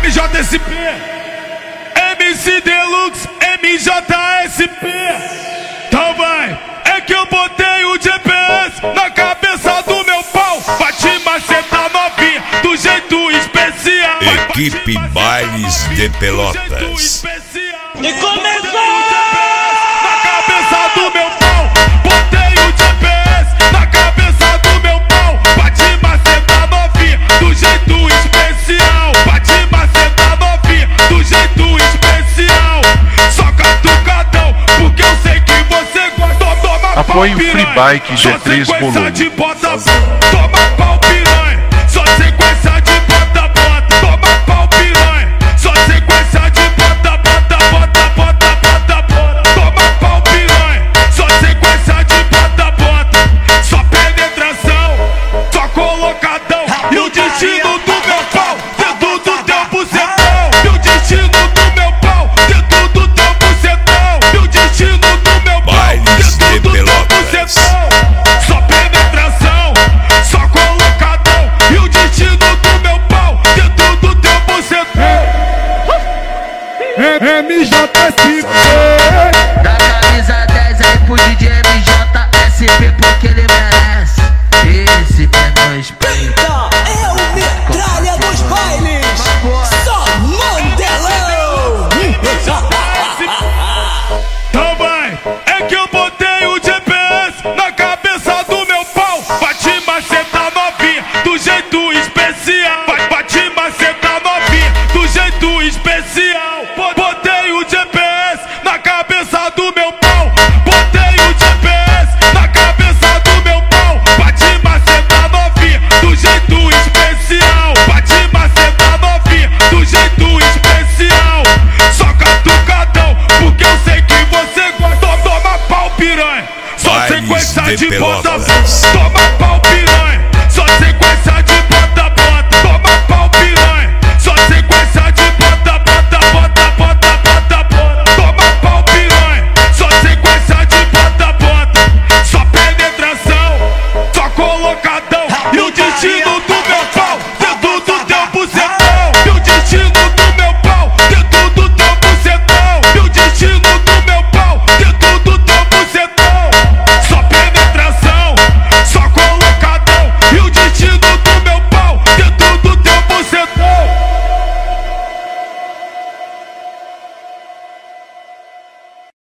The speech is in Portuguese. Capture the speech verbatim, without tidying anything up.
M J S P, M C Deluxe, M J S P. Então vai, é que eu botei o G P S na cabeça do meu pau. Vai te macetar novinha do jeito especial. Equipe Bailes de Pelotas. E começou! Na cabeça do meu pau, botei o G P S na cabeça do meu pau. Vai te macetar novinha do jeito especial. Vai te macetar novinha do jeito especial. Só catucadão, porque eu sei que você gosta. Toma Apoio Free Bike G três volume. Toma pau piranha, só sequência de bota bota. Toma pau piranha, só sequência de bota bota bota bota bota bota. Toma pau piranha, só sequência de bota bota. Só penetração, só colocadão. E o destino do meu pau dentro do teu bucetão. E o destino do meu pau dentro do teu bucetão. E o destino do meu pau dentro do teu bucetão. Só penetração, só colocadão. E o destino do meu pau dentro do teu bucetão. M J S P.